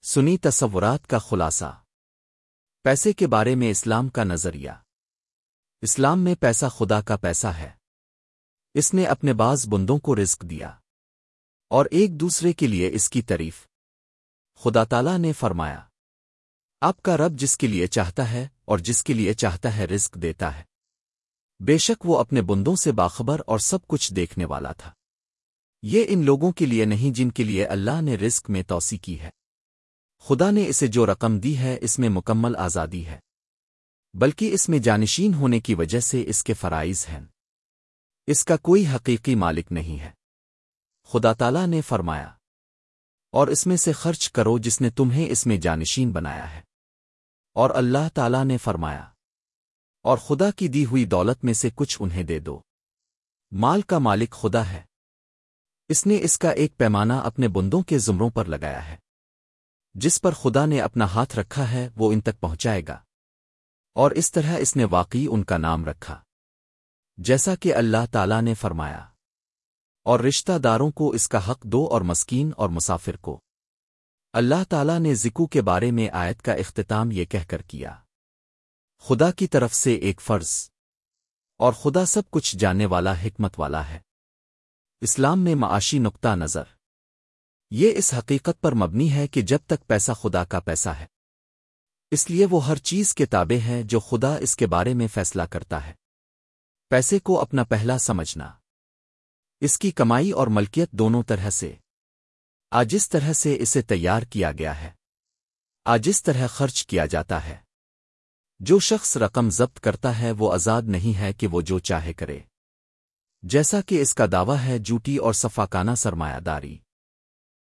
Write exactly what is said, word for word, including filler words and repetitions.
سنی تصورات کا خلاصہ۔ پیسے کے بارے میں اسلام کا نظریہ۔ اسلام میں پیسہ خدا کا پیسہ ہے۔ اس نے اپنے بعض بندوں کو رزق دیا اور ایک دوسرے کے لیے اس کی تعریف۔ خدا تعالیٰ نے فرمایا، آپ کا رب جس کے لیے چاہتا ہے اور جس کے لیے چاہتا ہے رزق دیتا ہے، بے شک وہ اپنے بندوں سے باخبر اور سب کچھ دیکھنے والا تھا۔ یہ ان لوگوں کے لیے نہیں جن کے لیے اللہ نے رزق میں توسیع کی ہے۔ خدا نے اسے جو رقم دی ہے اس میں مکمل آزادی ہے، بلکہ اس میں جانشین ہونے کی وجہ سے اس کے فرائض ہیں۔ اس کا کوئی حقیقی مالک نہیں ہے۔ خدا تعالیٰ نے فرمایا، اور اس میں سے خرچ کرو جس نے تمہیں اس میں جانشین بنایا ہے۔ اور اللہ تعالیٰ نے فرمایا، اور خدا کی دی ہوئی دولت میں سے کچھ انہیں دے دو۔ مال کا مالک خدا ہے۔ اس نے اس کا ایک پیمانہ اپنے بندوں کے زمروں پر لگایا ہے۔ جس پر خدا نے اپنا ہاتھ رکھا ہے وہ ان تک پہنچائے گا، اور اس طرح اس نے واقعی ان کا نام رکھا، جیسا کہ اللہ تعالیٰ نے فرمایا، اور رشتہ داروں کو اس کا حق دو اور مسکین اور مسافر کو۔ اللہ تعالیٰ نے ذکو کے بارے میں آیت کا اختتام یہ کہہ کر کیا، خدا کی طرف سے ایک فرض، اور خدا سب کچھ جاننے والا حکمت والا ہے۔ اسلام میں معاشی نقطہ نظر۔ یہ اس حقیقت پر مبنی ہے کہ جب تک پیسہ خدا کا پیسہ ہے، اس لیے وہ ہر چیز کے تابع ہے جو خدا اس کے بارے میں فیصلہ کرتا ہے۔ پیسے کو اپنا پہلا سمجھنا، اس کی کمائی اور ملکیت دونوں طرح سے، آج اس طرح سے اسے تیار کیا گیا ہے، آج اس طرح خرچ کیا جاتا ہے۔ جو شخص رقم ضبط کرتا ہے وہ آزاد نہیں ہے کہ وہ جو چاہے کرے، جیسا کہ اس کا دعویٰ ہے جھوٹی اور صفاکانہ سرمایہ داری۔